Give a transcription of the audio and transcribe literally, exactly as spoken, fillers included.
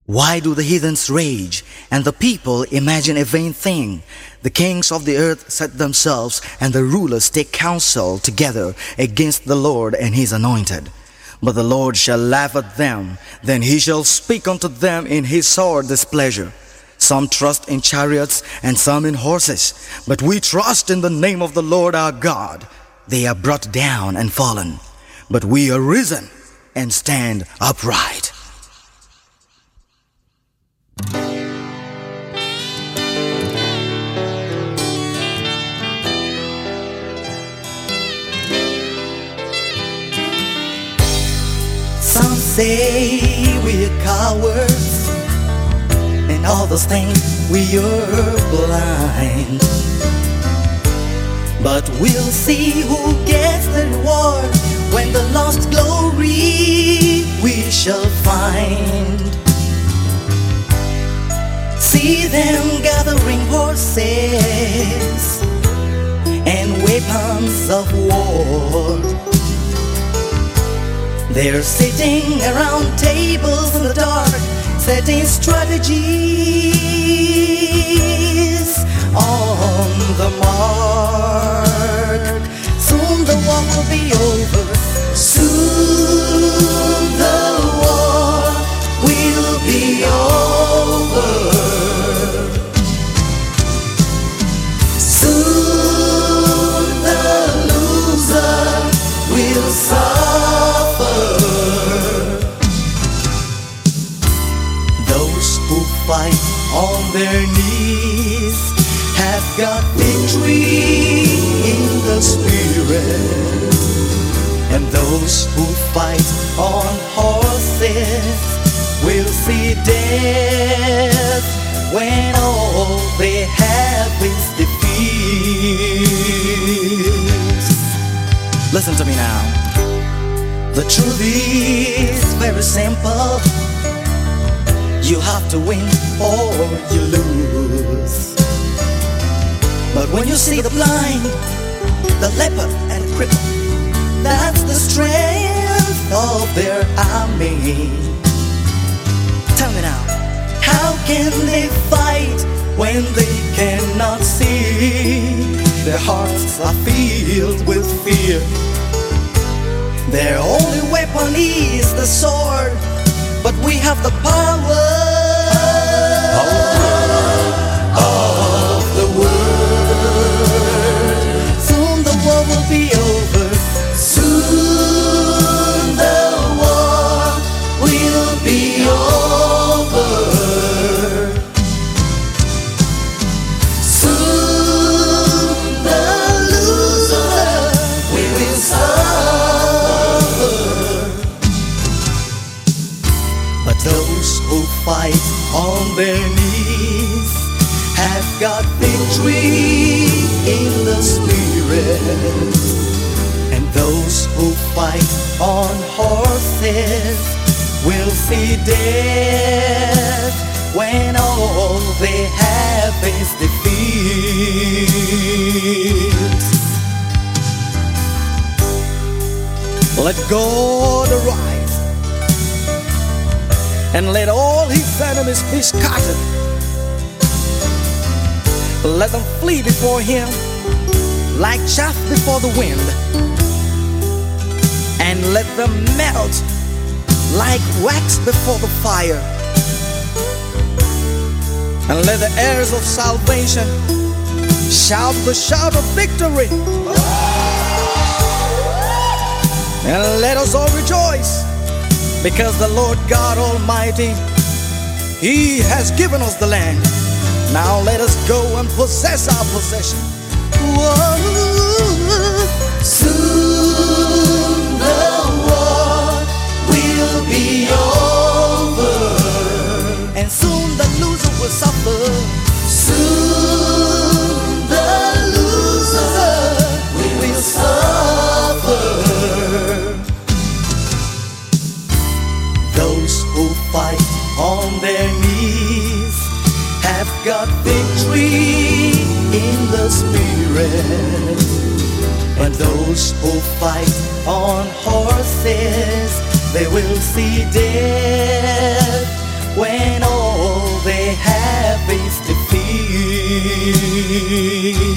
Why do the heathens rage, and the people imagine a vain thing? The kings of the earth set themselves, and the rulers take counsel together against the Lord and his anointed. But the Lord shall laugh at them, then he shall speak unto them in his sore displeasure. Some trust in chariots, and some in horses, but we trust in the name of the Lord our God. They are brought down and fallen, but we are risen and stand upright. Some say we are cowards, and others think we are blind. But we'll see who gets the reward when the lost glory we shall find. See them gathering horses and weapons of war. They're sitting around tables in the dark, setting strategies on the mark. Soon the war will be over. Soon the war will be over. Soon the loser will suffer. Those who fight on their knees have got victory in the spirit, and those who fight on horses will see death when all they have is defeat. Listen to me now. The truth is very simple. You have to win or you lose. But when you see the blind, the leper and the cripple, that's the strength of their army. Tell me now, how can they fight when they cannot see? Their hearts are filled with fear. Their only weapon is the sword, but we have the power of the word. Soon the war will be over. Soon the war will be over. Soon the loser will suffer. But those who fight on their knees have got victory in the spirit, and those who fight on horses will see death when all they have is defeat. Let God arise, and let all his enemies be scattered. Let them flee before him like chaff before the wind, and let them melt like wax before the fire. And let the heirs of salvation shout the shout of victory. And let us all rejoice, because the Lord God Almighty, he has given us the land. Now let us go and possess our possession. Whoa. Soon the war will be over, and soon the loser will suffer. Soon the loser will suffer. Those who fight on their knees have got victory in the spirit, and those who fight on horses, they will see death when me.